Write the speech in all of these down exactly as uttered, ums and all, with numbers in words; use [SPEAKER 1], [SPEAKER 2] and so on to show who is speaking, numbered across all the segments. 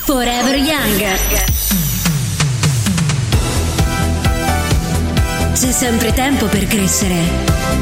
[SPEAKER 1] Forever Young. C'è sempre tempo per crescere.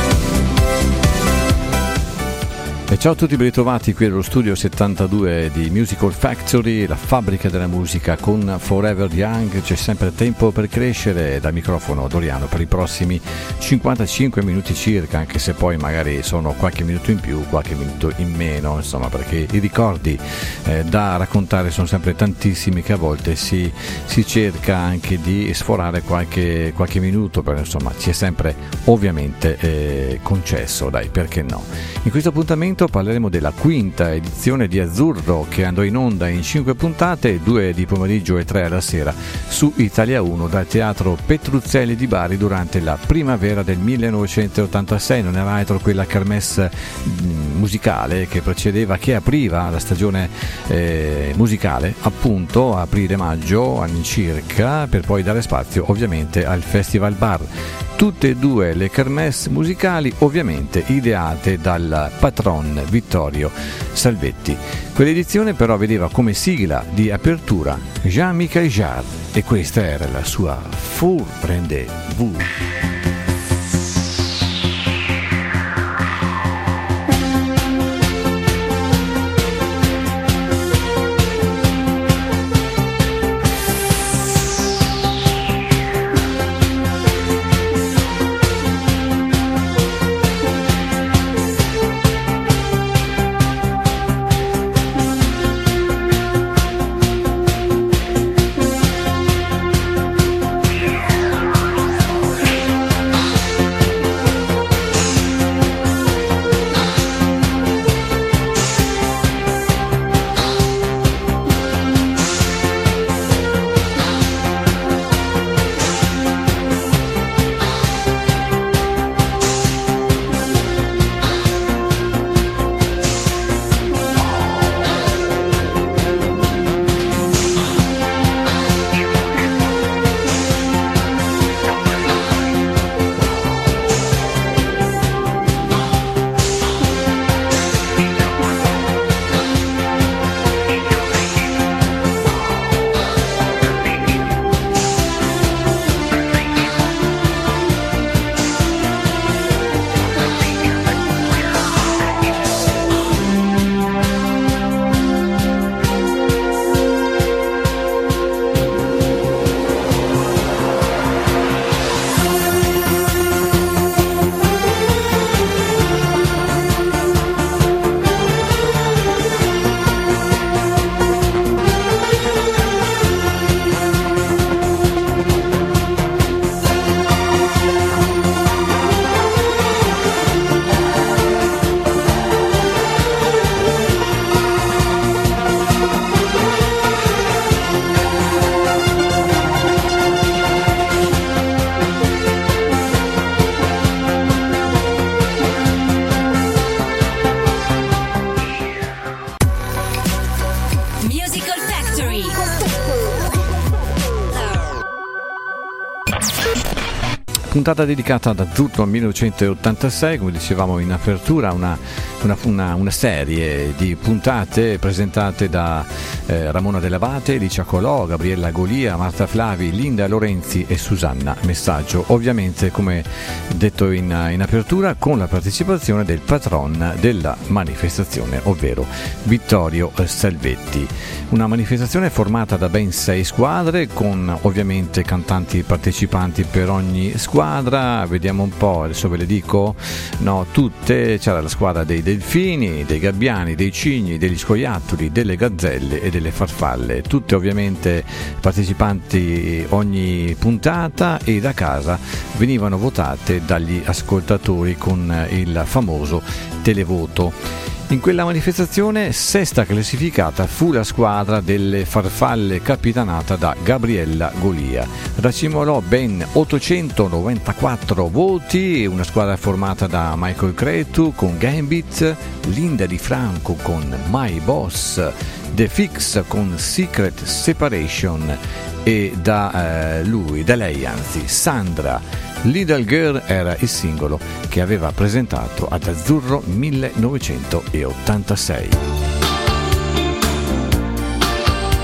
[SPEAKER 2] E ciao a tutti, ben ritrovati qui allo studio settantadue di Musical Factory, la fabbrica della musica con Forever Young. C'è sempre tempo per crescere. Dal microfono Doriano per i prossimi cinquantacinque minuti circa, anche se poi magari sono qualche minuto in più, qualche minuto in meno, insomma, perché i ricordi eh, da raccontare sono sempre tantissimi, che a volte si, si cerca anche di sforare qualche, qualche minuto, però insomma ci è sempre ovviamente eh, concesso, dai, perché no. In questo appuntamento parleremo della quinta edizione di Azzurro, che andò in onda in cinque puntate, due di pomeriggio e tre alla sera su Italia uno, dal Teatro Petruzzelli di Bari durante la primavera del millenovecentottantasei. Non era altro quella kermesse musicale che precedeva, che apriva la stagione eh, musicale, appunto a aprile-maggio all'incirca, per poi dare spazio ovviamente al Festival Bar. Tutte e due le kermesse musicali ovviamente ideate dal patron Vittorio Salvetti. Quell'edizione però vedeva come sigla di apertura Jean-Michel Jarre, e questa era la sua Four Rendez-vous. Puntata dedicata ad Azzurro millenovecentottantasei, come dicevamo in apertura, una, una, una, una serie di puntate presentate da eh, Ramona Dell'Abate, Licia Colò, Gabriella Golia, Marta Flavi, Linda Lorenzi e Susanna Messaggio. Ovviamente, come detto in, in apertura, con la partecipazione del patron della manifestazione, ovvero Vittorio Salvetti. Una manifestazione formata da ben sei squadre, con ovviamente cantanti partecipanti per ogni squadra. Vediamo un po', adesso ve le dico, no, tutte. C'era la squadra dei delfini, dei gabbiani, dei cigni, degli scoiattoli, delle gazzelle e delle farfalle, tutte ovviamente partecipanti ogni puntata, e da casa venivano votate dagli ascoltatori con il famoso televoto. In quella manifestazione, sesta classificata fu la squadra delle farfalle capitanata da Gabriella Golia. Racimolò ben ottocentonovantaquattro voti, una squadra formata da Michael Cretu con Gambit, Linda Di Franco con My Boss, The Fix con Secret Separation e da eh, lui, da lei anzi, Sandra. Little Girl era il singolo che aveva presentato ad Azzurro millenovecentottantasei.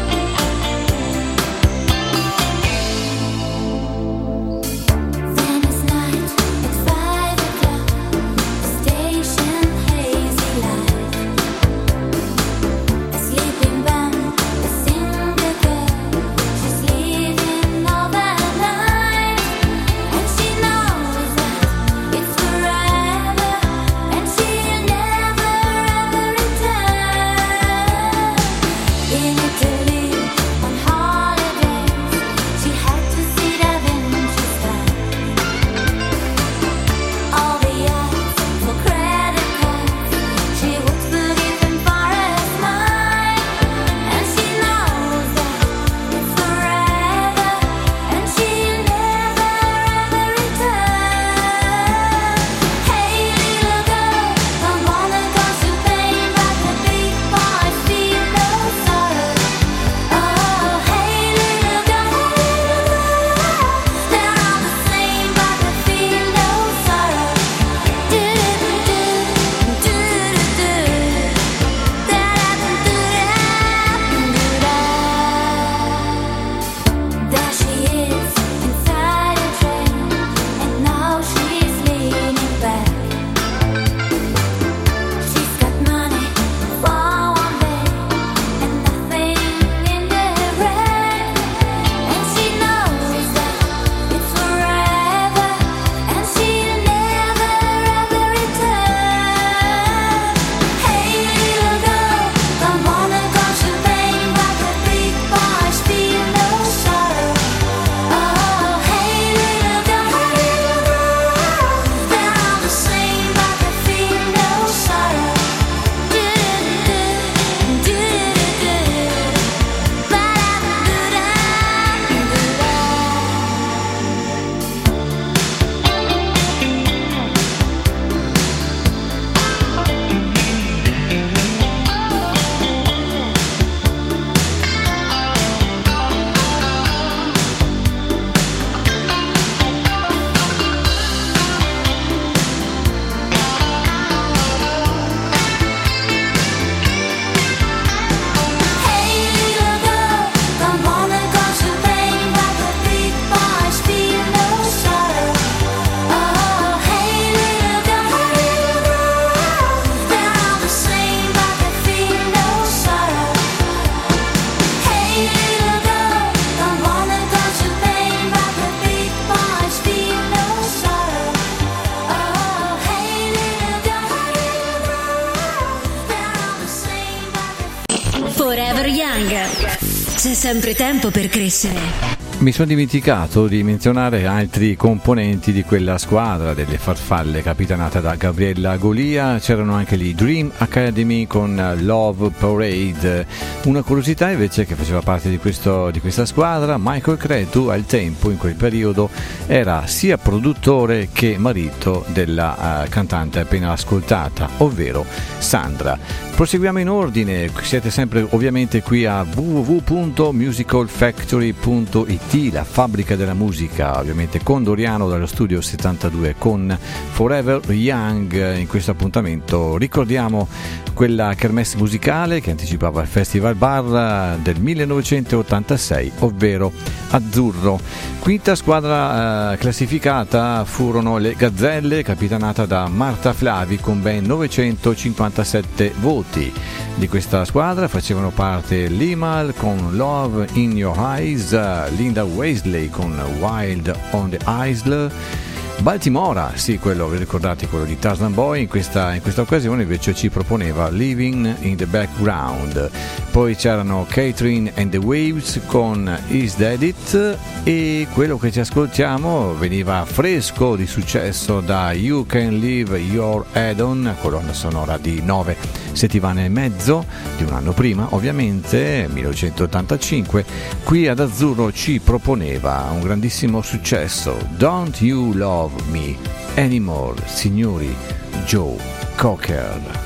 [SPEAKER 1] Forever Young. C'è sempre tempo per crescere.
[SPEAKER 2] Mi sono dimenticato di menzionare altri componenti di quella squadra delle farfalle capitanata da Gabriella Golia. C'erano anche gli Dream Academy con Love Parade. Una curiosità invece che faceva parte di, questo, di questa squadra: Michael Cretu al tempo, in quel periodo, era sia produttore che marito della uh, cantante appena ascoltata, ovvero Sandra. Proseguiamo in ordine, siete sempre ovviamente qui a w w w punto musical factory punto i t, la fabbrica della musica, ovviamente con Doriano dallo studio settantadue con Forever Young. In questo appuntamento ricordiamo quella kermesse musicale che anticipava il Festival Bar del millenovecentottantasei, ovvero Azzurro. Quinta squadra eh, classificata furono le Gazzelle, capitanata da Marta Flavi con ben novecentocinquantasette voti. Di questa squadra facevano parte Limal con Love in Your Eyes, Linda Weasley con Wild on the Isle, Baltimora, sì, quello, vi ricordate, quello di Tarzan Boy, in questa, in questa occasione invece ci proponeva Living in the Background. Poi c'erano Catherine and the Waves con Is That It, e quello che ci ascoltiamo veniva fresco di successo da You Can Leave Your Head On, colonna sonora di nove settimane e mezzo, di un anno prima ovviamente, millenovecentottantacinque. Qui ad Azzurro ci proponeva un grandissimo successo, Don't You Love Me Anymore, signori, Joe Cocker.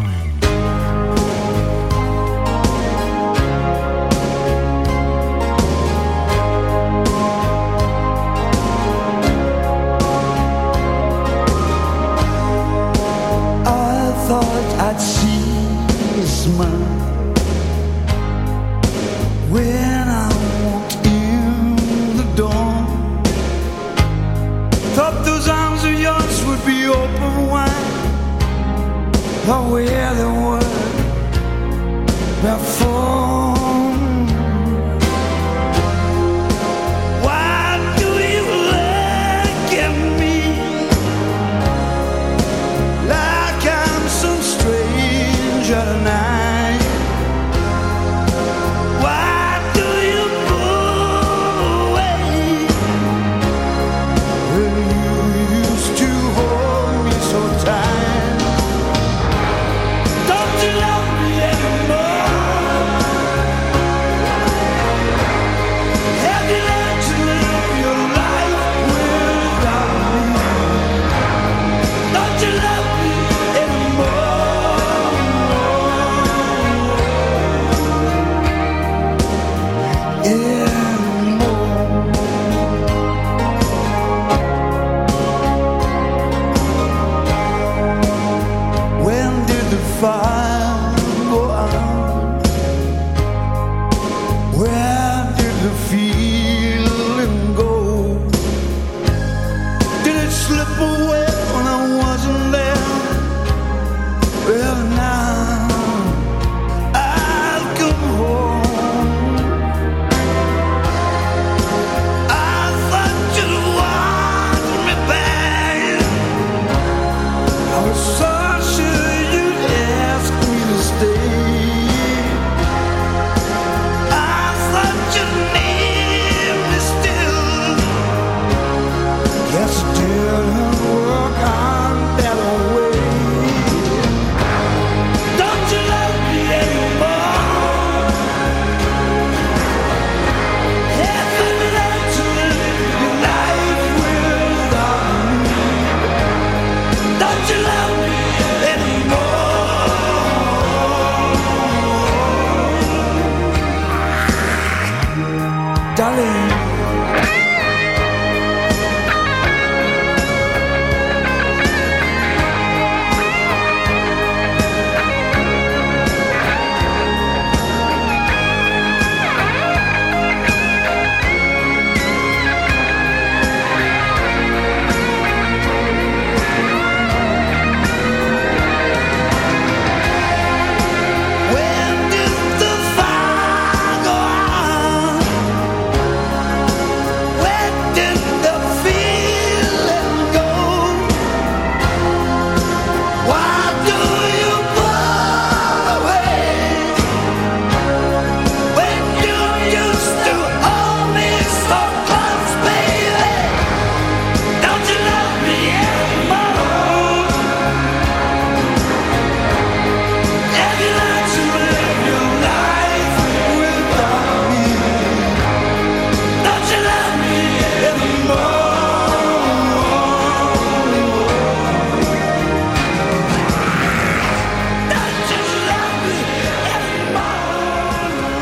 [SPEAKER 3] I'd see a smile when I walked in the door. Thought those arms of yours would be open wide, but where they were before. Why do you look at me like I'm some stranger tonight? Why do you pull away when you used to hold me so tight? Don't you love me anymore? Have you learned to live your life without me? Don't you love me anymore?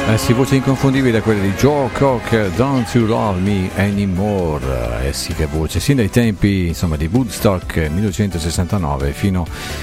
[SPEAKER 2] Eh sì, voce inconfondibile quella di Joe Cocker, Don't You Love Me Anymore. Eh sì, che voce, sin dai tempi insomma di Woodstock millenovecentosessantanove fino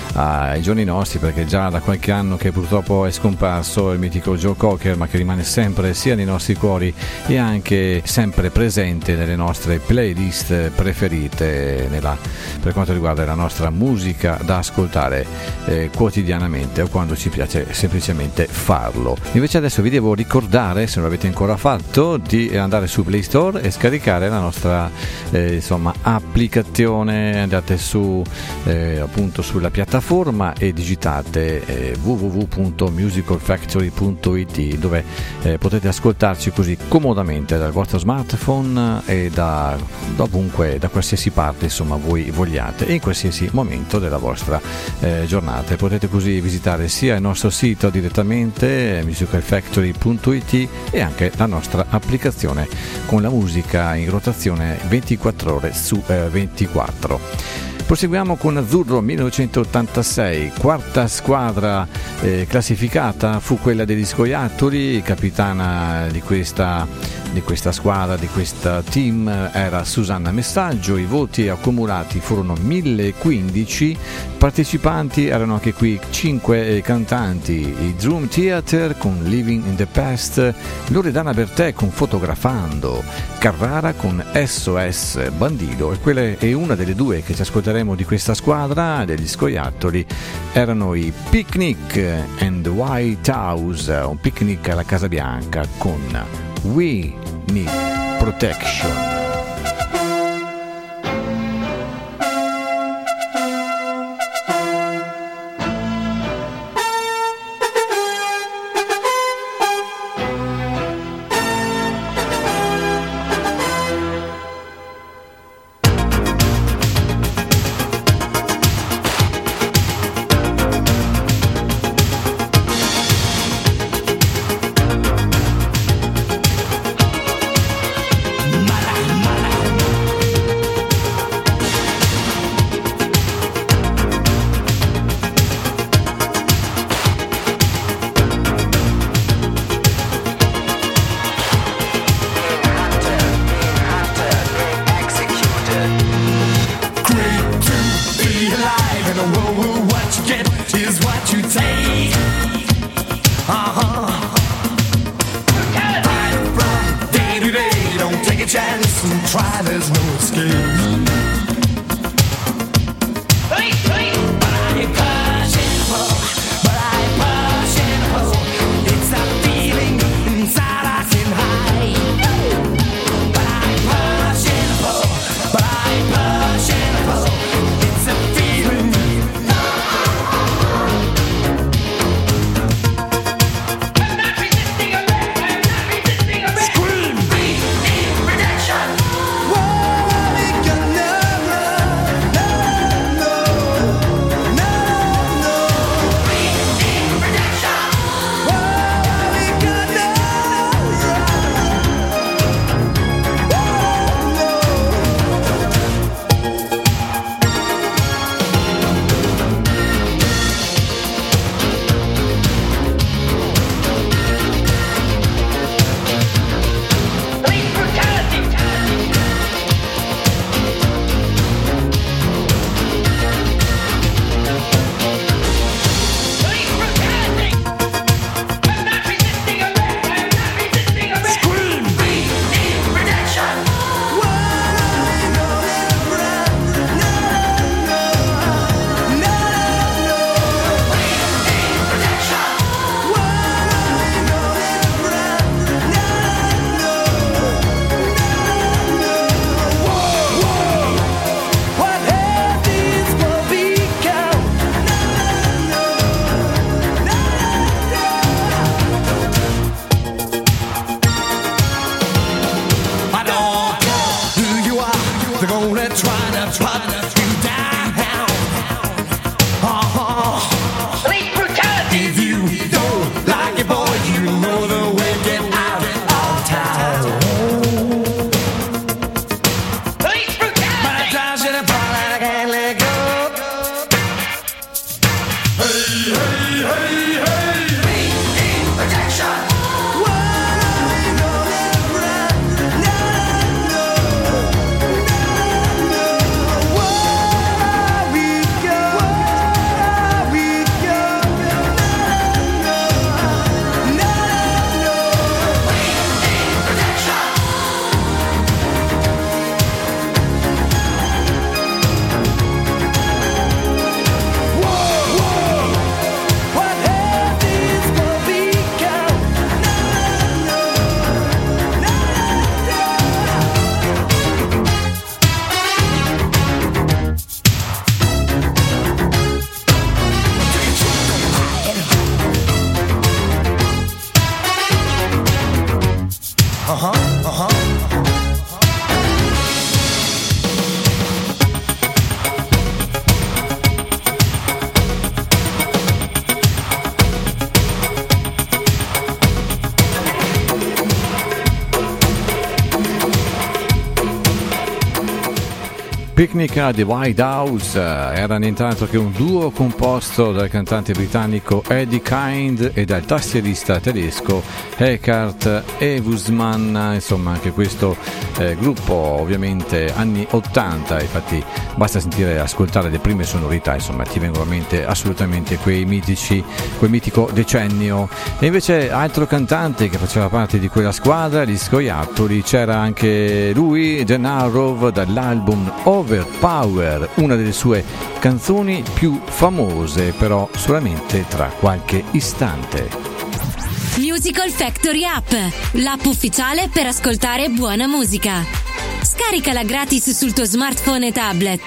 [SPEAKER 2] ai giorni nostri, perché già da qualche anno che purtroppo è scomparso il mitico Joe Cocker, ma che rimane sempre sia nei nostri cuori e anche sempre presente nelle nostre playlist preferite nella, per quanto riguarda la nostra musica da ascoltare eh, quotidianamente o quando ci piace semplicemente farlo. Invece adesso vi devo ricordare, se non l'avete ancora fatto, di andare su Play Store e scaricare la nostra eh, insomma applicazione. Andate su eh, appunto sulla piattaforma e digitate eh, w w w punto musical factory punto i t, dove eh, potete ascoltarci così comodamente dal vostro smartphone e da ovunque, da qualsiasi parte insomma voi vogliate e in qualsiasi momento della vostra eh, giornata. E potete così visitare sia il nostro sito direttamente musical factory punto i t e anche la nostra applicazione con la musica in rotazione ventiquattro ore su eh, ventiquattro. Proseguiamo con Azzurro millenovecentottantasei, quarta squadra eh, classificata fu quella degli Scoiattoli. Capitana di questa, di questa squadra, di questa team era Susanna Messaggio. I voti accumulati furono mille quindici, partecipanti erano anche qui cinque cantanti: i Drum Theater con Living in the Past, Loredana Bertè con Fotografando, Carrara con S O S Bandido, e quella è una delle due che ci ascolteremo di questa squadra degli Scoiattoli. Erano i Picnic and the White House, un picnic alla Casa Bianca con We Need Protection.
[SPEAKER 3] Scream! We need protection! Whoa, we got uh-huh, uh-huh.
[SPEAKER 2] Picnic at the White House era nient'altro che un duo composto dal cantante britannico Eddie Kind e dal tastierista tedesco Eckhard Evusmann. Insomma, anche questo eh, gruppo ovviamente anni ottanta, infatti basta sentire, ascoltare le prime sonorità, insomma ti vengono a mente assolutamente quei mitici, quel mitico decennio. E invece altro cantante che faceva parte di quella squadra, gli Scoiattoli, c'era anche lui, Gennaro, dall'album Overpower, una delle sue canzoni più famose, però solamente tra qualche istante.
[SPEAKER 1] Musical Factory App, l'app ufficiale per ascoltare buona musica. Scaricala gratis sul tuo smartphone e tablet.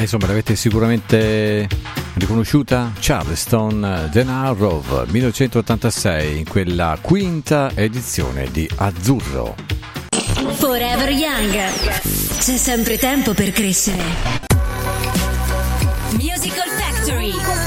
[SPEAKER 2] insomma l'avete sicuramente riconosciuta, Charleston, Denard Grove, millenovecentottantasei, in quella quinta edizione di Azzurro.
[SPEAKER 1] Forever Young, c'è sempre tempo per crescere. Musical Factory.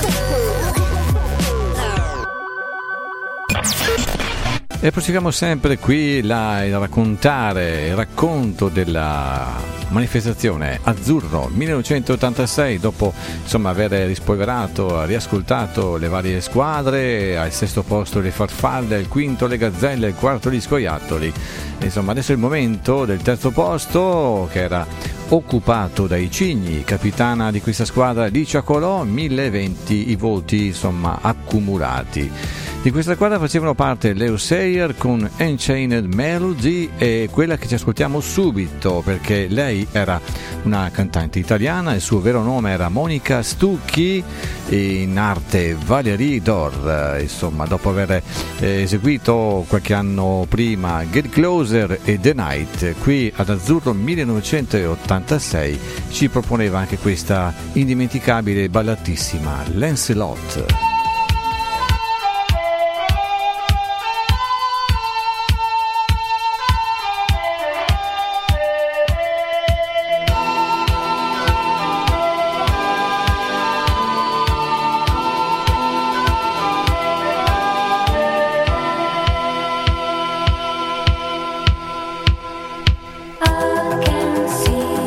[SPEAKER 2] E proseguiamo sempre qui la, a raccontare il racconto della manifestazione Azzurro millenovecentottantasei, dopo insomma aver rispolverato, riascoltato le varie squadre. Al sesto posto le Farfalle, al quinto le Gazzelle, al quarto gli Scoiattoli. Insomma adesso è il momento del terzo posto, che era occupato dai Cigni, capitana di questa squadra Licia Colò, mille venti i voti insomma accumulati. Di questa squadra facevano parte Leo Sayer con Unchained Melody, e quella che ci ascoltiamo subito perché lei era una cantante italiana, il suo vero nome era Monica Stucchi, in arte Valérie Dor. Insomma, dopo aver eh, eseguito qualche anno prima Get Closer e The Night, qui ad Azzurro millenovecentottantasei ci proponeva anche questa indimenticabile e ballatissima Lancelot.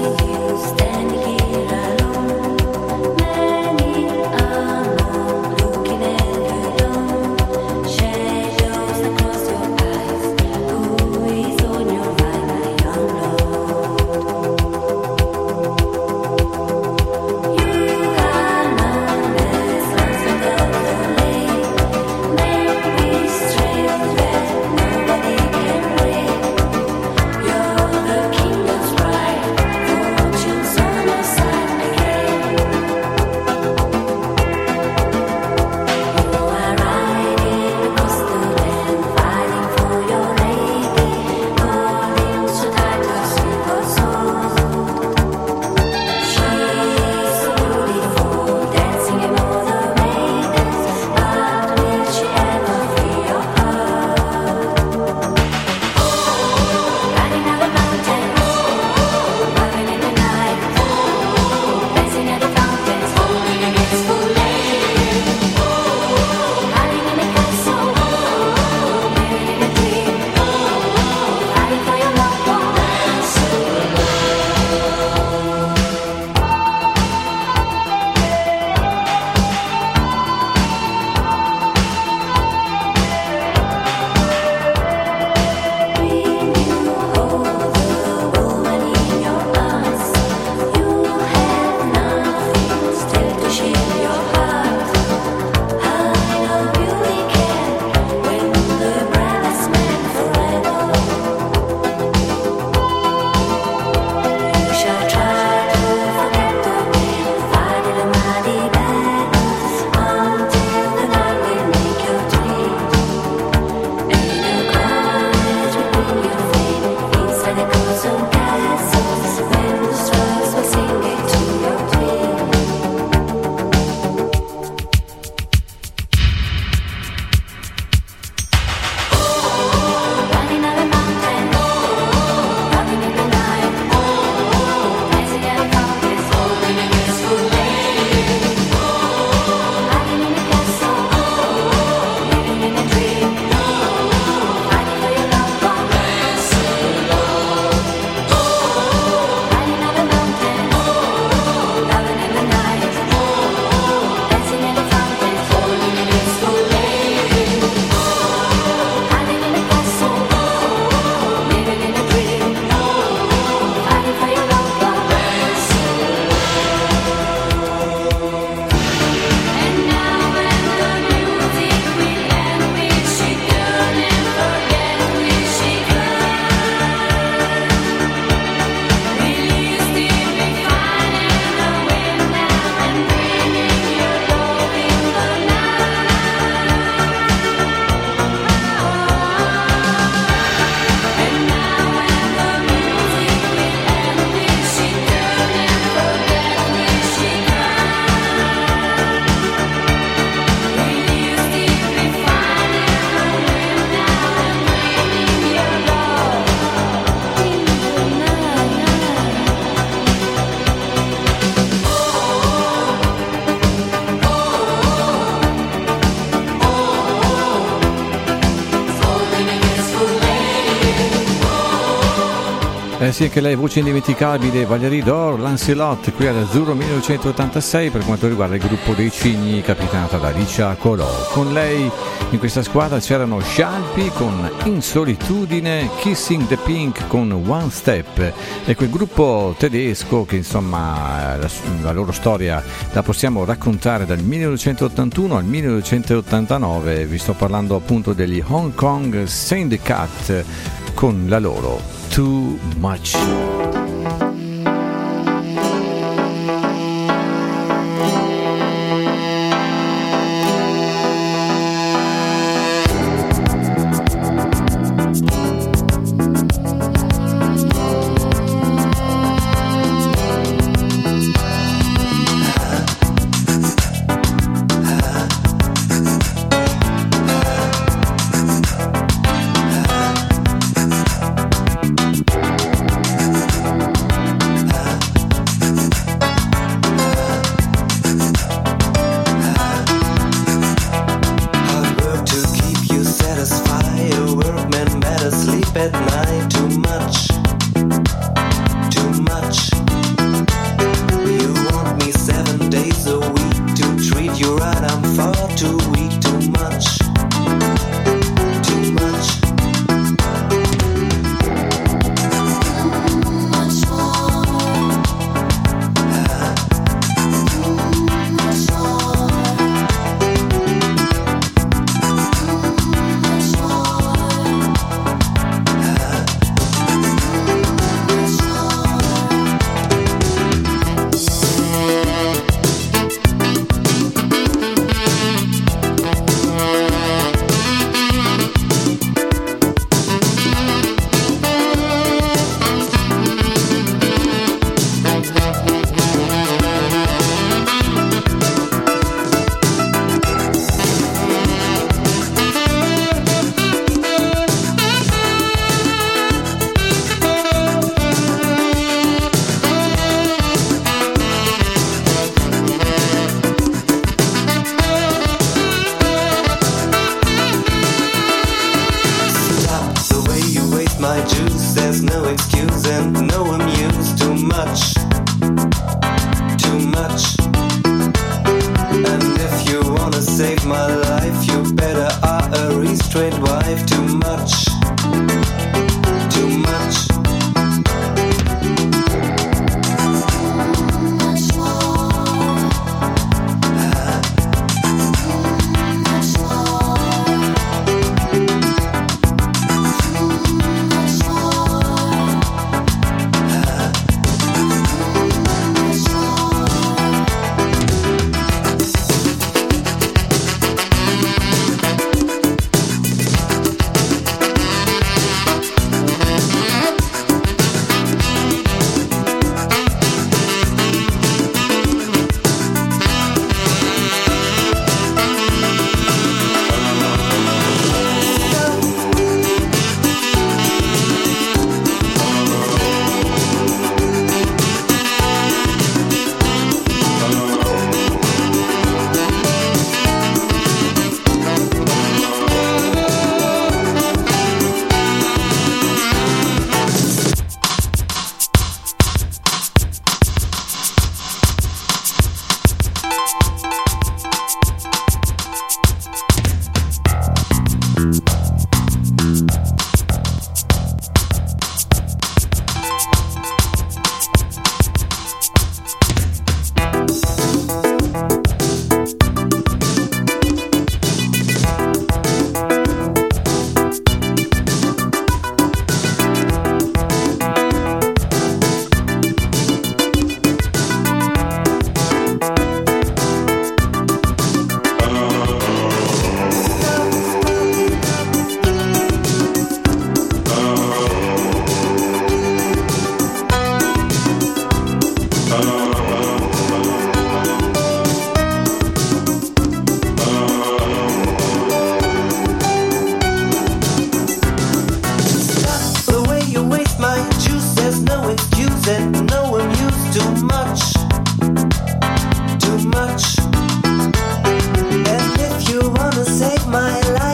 [SPEAKER 4] Standing here alone, many are
[SPEAKER 2] Eh sì, anche lei, voce indimenticabile, Valérie Dore, Lancelot, qui ad Azzurro millenovecentottantasei per quanto riguarda il gruppo dei Cigni, capitata da Licia Colò. Con lei in questa squadra c'erano Scialpi con In Solitudine, Kissing the Pink con One Step e quel gruppo tedesco che insomma la, la loro storia la possiamo raccontare dal millenovecentottantuno al millenovecentottantanove. Vi sto parlando appunto degli Hong Kong Syndicate con la loro Too Much.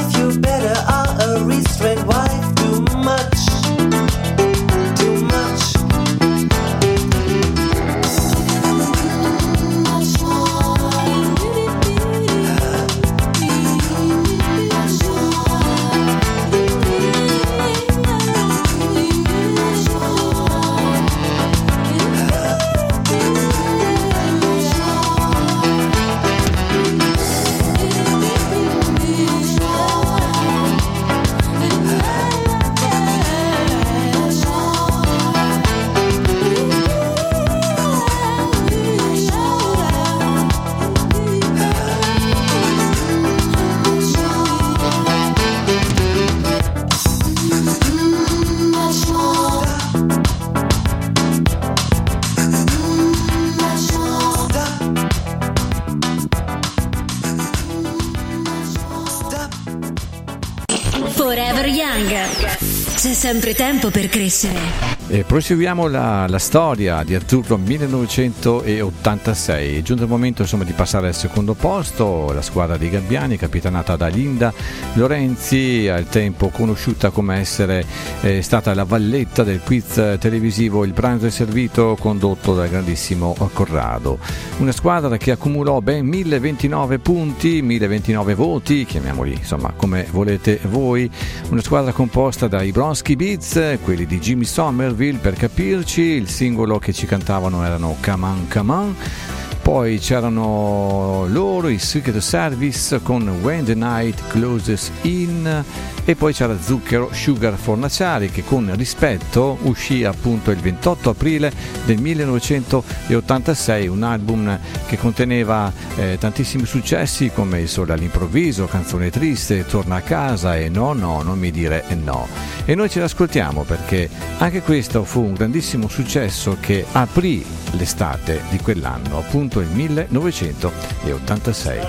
[SPEAKER 4] Too much, too much.
[SPEAKER 1] C'è sempre tempo per crescere.
[SPEAKER 2] E proseguiamo la, la storia di Azzurro millenovecentottantasei. È giunto il momento insomma di passare al secondo posto. La squadra dei Gabbiani, capitanata da Linda Lorenzi, al tempo conosciuta come essere eh, stata la valletta del quiz televisivo Il pranzo è servito, condotto dal grandissimo Corrado. Una squadra che accumulò ben mille ventinove punti, mille ventinove voti, chiamiamoli insomma come volete voi. Una squadra composta dai Bronski Beats, quelli di Jimmy Somerville per capirci. Il singolo che ci cantavano erano Come On, Come On. Poi c'erano loro, i Secret Service con When the Night Closes In, e poi c'era Zucchero Sugar Fornaciari che con Rispetto uscì appunto il ventotto aprile del millenovecentottantasei, un album che conteneva eh, tantissimi successi come Il sole all'improvviso, Canzone triste, Torna a casa e No no non mi dire no. E noi ce l'ascoltiamo perché anche questo fu un grandissimo successo che aprì l'estate di quell'anno, appunto il millenovecentottantasei.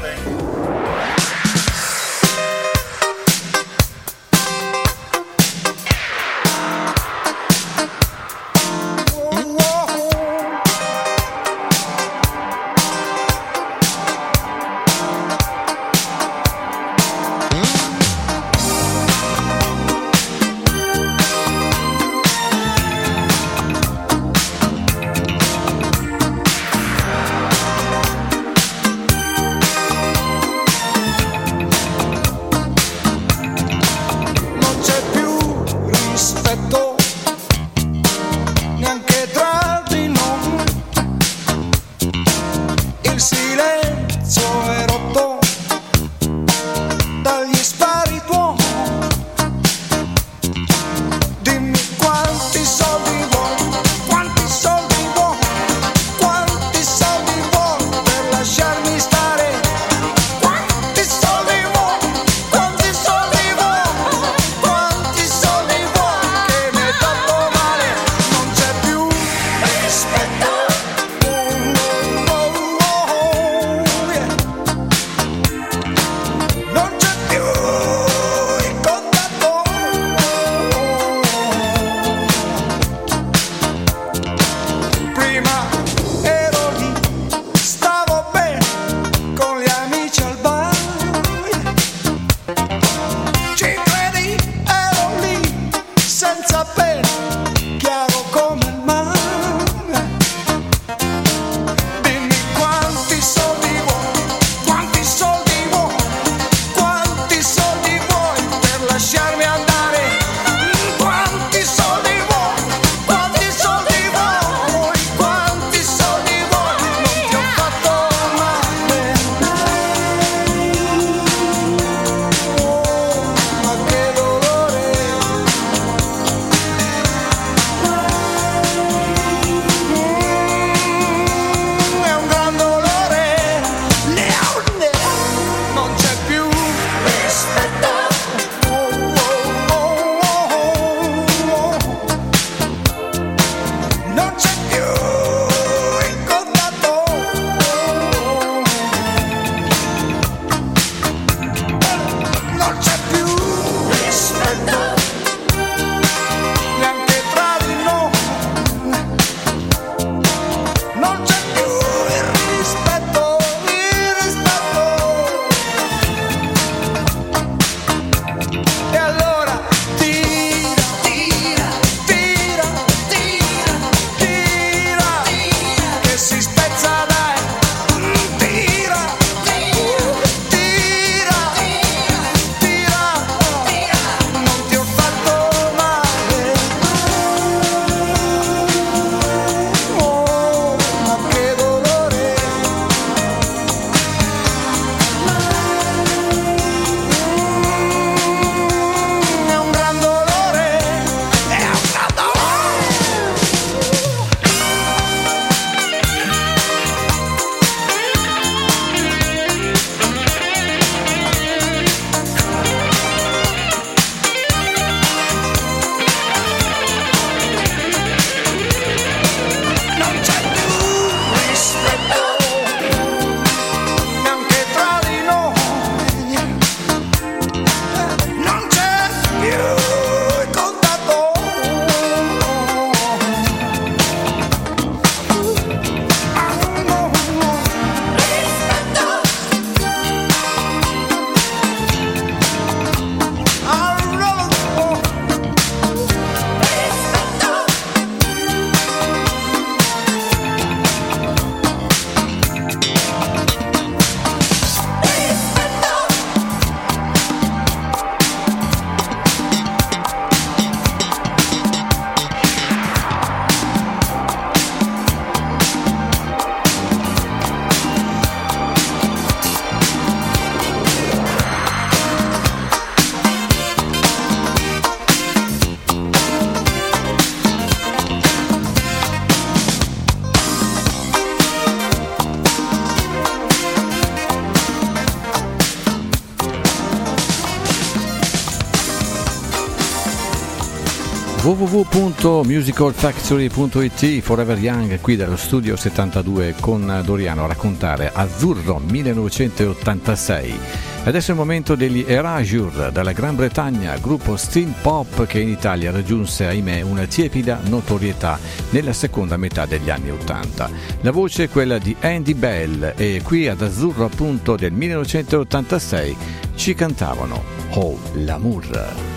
[SPEAKER 2] w w w punto musical factory punto i t. Forever Young qui dallo studio settantadue con Doriano a raccontare Azzurro millenovecentottantasei. Adesso è il momento degli Erasure dalla Gran Bretagna, gruppo steam pop che in Italia raggiunse, ahimè, una tiepida notorietà nella seconda metà degli anni ottanta. La voce è quella di Andy Bell e qui ad Azzurro appunto del millenovecentottantasei ci cantavano Oh l'amour.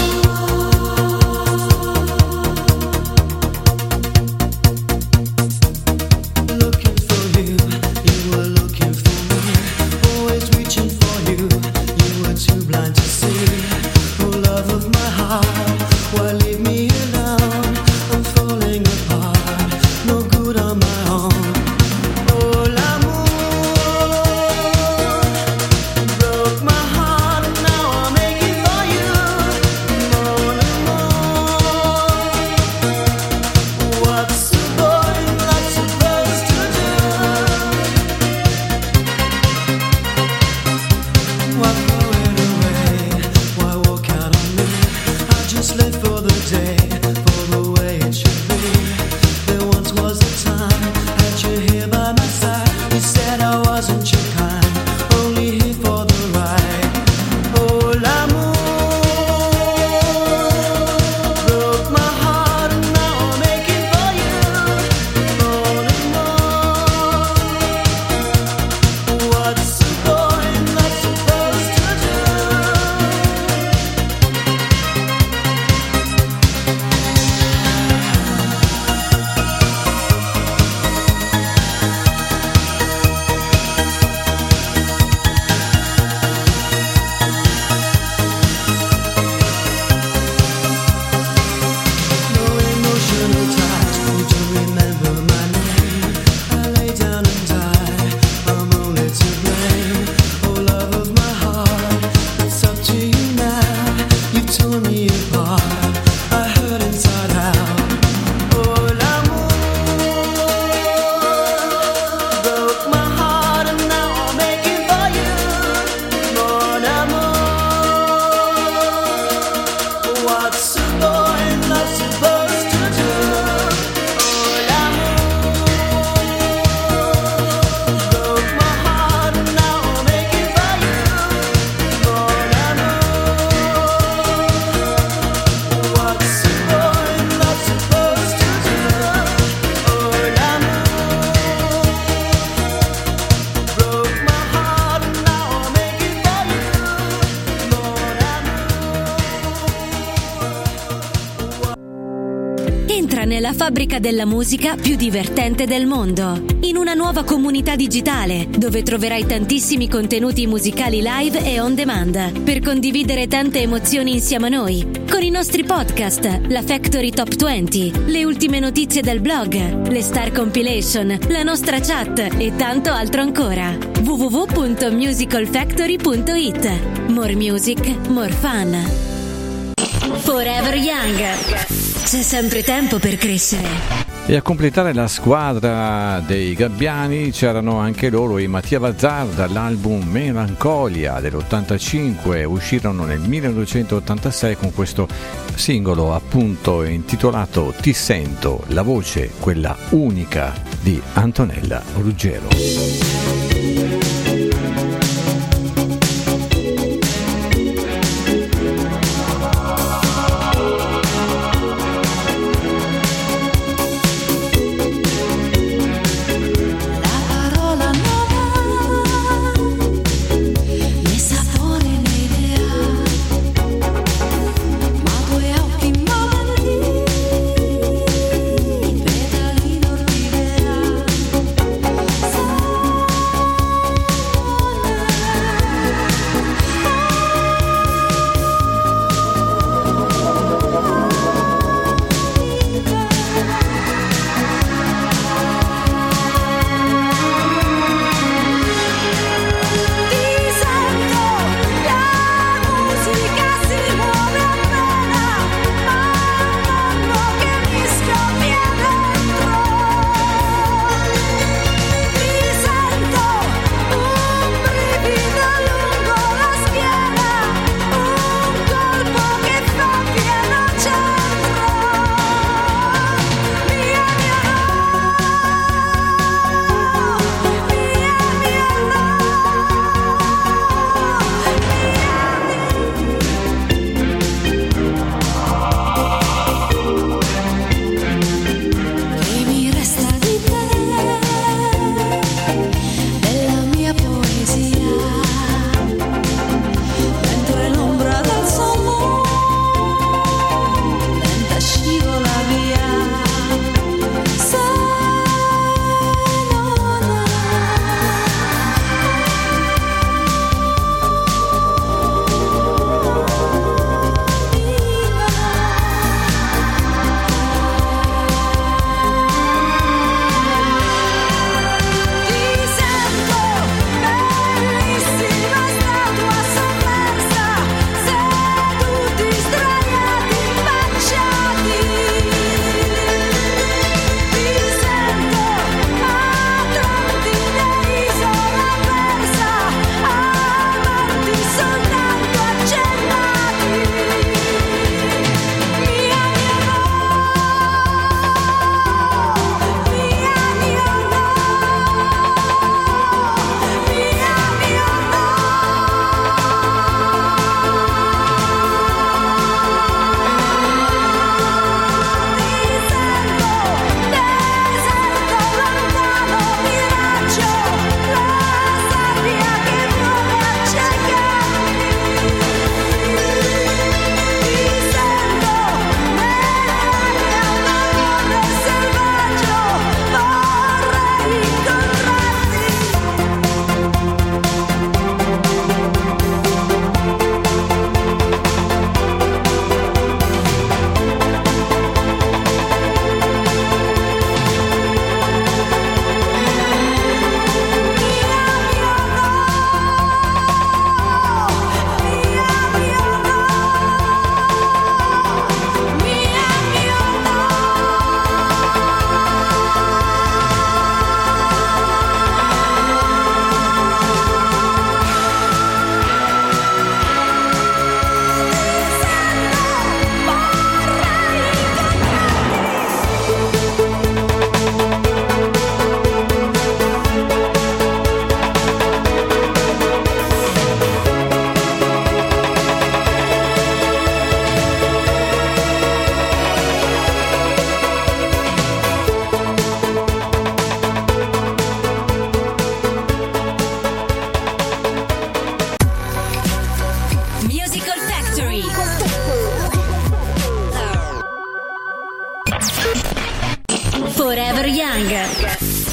[SPEAKER 1] Nella fabbrica della musica più divertente del mondo, in una nuova comunità digitale dove troverai tantissimi contenuti musicali live e on demand per condividere tante emozioni insieme a noi con i nostri podcast, la Factory Top venti, le ultime notizie del blog, le Star Compilation, la nostra chat e tanto altro ancora. w w w punto musical factory punto i t. More music, more fun. Forever Young. C'è sempre tempo per crescere.
[SPEAKER 2] E a completare la squadra dei Gabbiani c'erano anche loro i Mattia Bazzar dall'album Melancolia dell'ottantacinque, uscirono nel millenovecentottantasei con questo singolo appunto intitolato Ti sento, la voce quella unica di Antonella Ruggero.
[SPEAKER 4] Pedalino orchidea,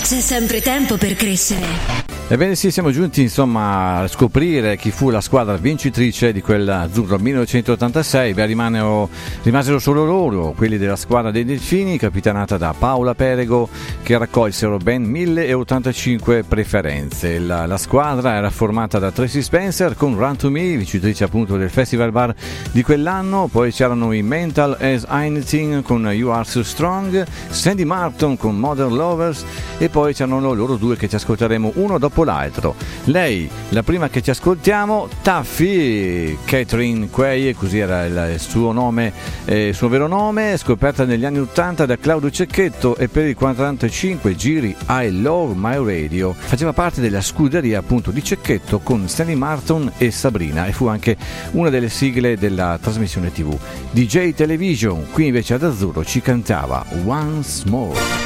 [SPEAKER 1] C'è sempre tempo per crescere.
[SPEAKER 2] Ebbene sì, siamo giunti insomma a scoprire chi fu la squadra vincitrice di quell'azzurro millenovecentottantasei. Beh, rimasero, rimasero solo loro, quelli della squadra dei Delfini, capitanata da Paola Perego, che raccolsero ben mille ottantacinque preferenze. La, la squadra era formata da Tracy Spencer con Run to Me, vincitrice appunto del Festival Bar di quell'anno, poi c'erano i Mental as Anything con You Are So Strong, Sandy Martin con Modern Lovers e poi c'erano loro due che ci ascolteremo uno dopo l'altro. Lei, la prima che ci ascoltiamo, Taffy, Catherine Quay, così era il, il suo nome, eh, il suo vero nome, scoperta negli anni ottanta da Claudio Cecchetto e per i quarantacinque giri I Love My Radio faceva parte della scuderia appunto di Cecchetto con Stanley Martin e Sabrina e fu anche una delle sigle della trasmissione tivù D J Television. Qui invece ad Azzurro ci cantava Once More.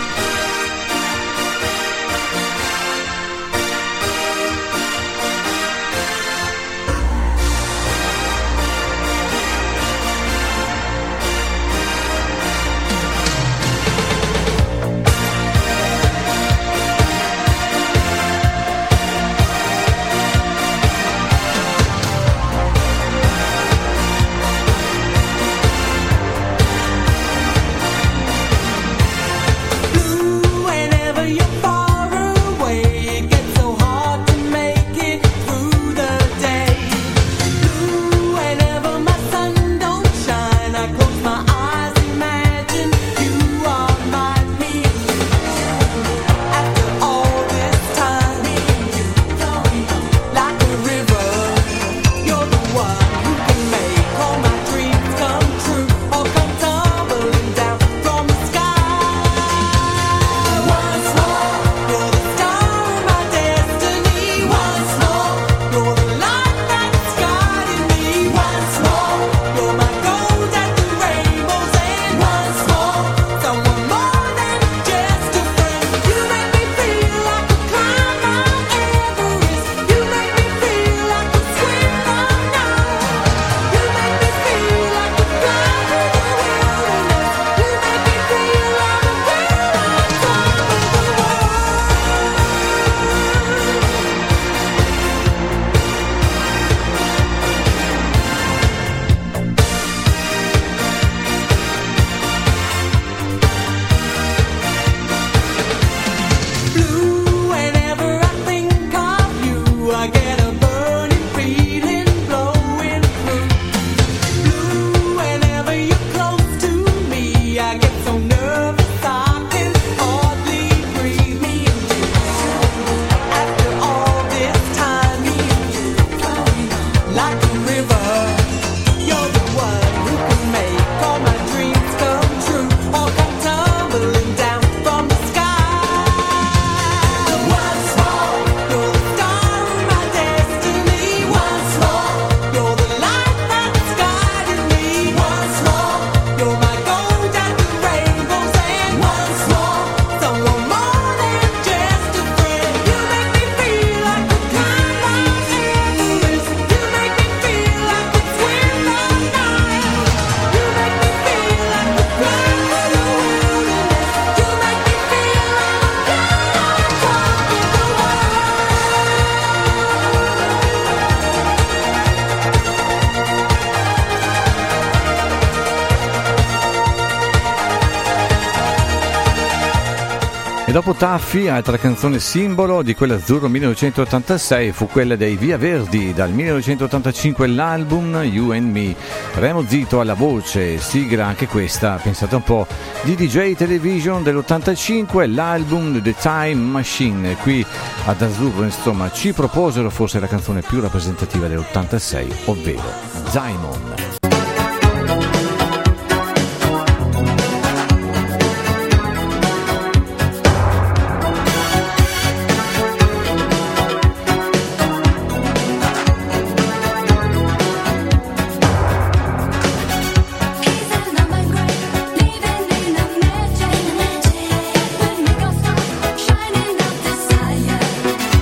[SPEAKER 2] E dopo Taffy, altra canzone simbolo di quell'azzurro millenovecentottantasei fu quella dei Via Verdi, dal millenovecentottantacinque l'album You and Me. Remo Zito alla voce, sigla anche questa, pensate un po', di D J Television dell'ottantacinque, l'album The Time Machine. Qui ad Azzurro insomma ci proposero forse la canzone più rappresentativa dell'ottantasei, ovvero Diamond.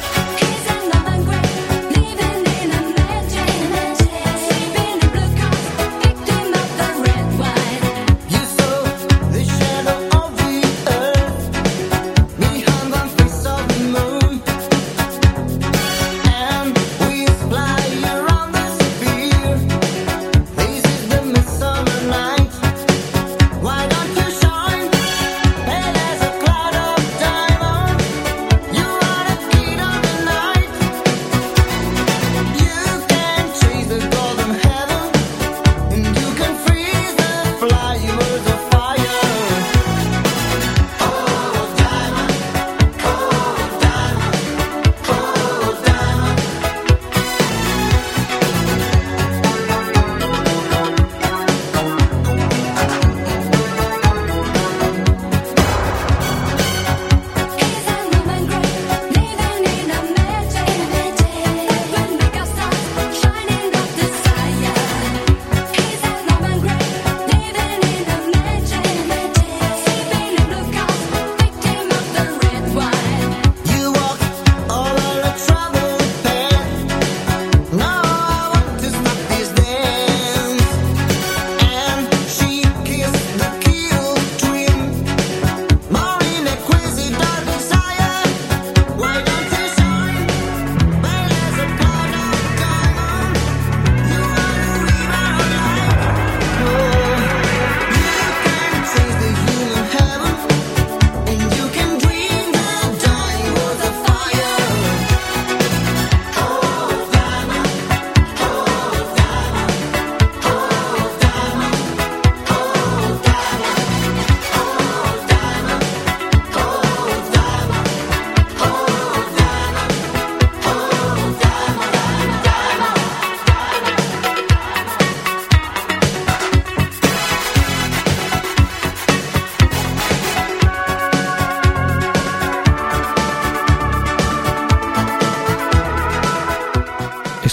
[SPEAKER 4] Living in a magic, sleeping in blue.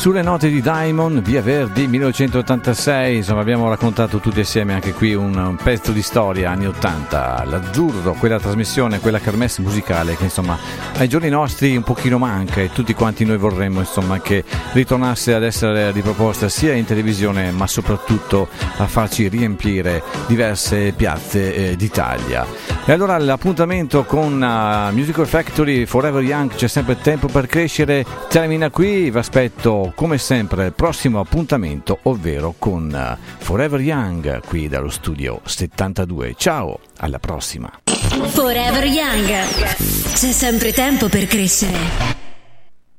[SPEAKER 2] sulle note di Diamond, Via Verdi millenovecentottantasei. Insomma, abbiamo raccontato tutti assieme anche qui un, un pezzo di storia anni ottanta, l'Azzurro, quella trasmissione, quella kermesse musicale che insomma ai giorni nostri un pochino manca, e tutti quanti noi vorremmo insomma che ritornasse ad essere riproposta sia in televisione ma soprattutto a farci riempire diverse piazze eh, d'Italia. E allora l'appuntamento con uh, Musical Factory Forever Young, c'è sempre tempo per crescere, termina qui. Vi aspetto come sempre al prossimo appuntamento, ovvero con uh, Forever Young qui dallo studio settantadue. Ciao, alla prossima.
[SPEAKER 1] Forever Young, c'è sempre tempo per crescere.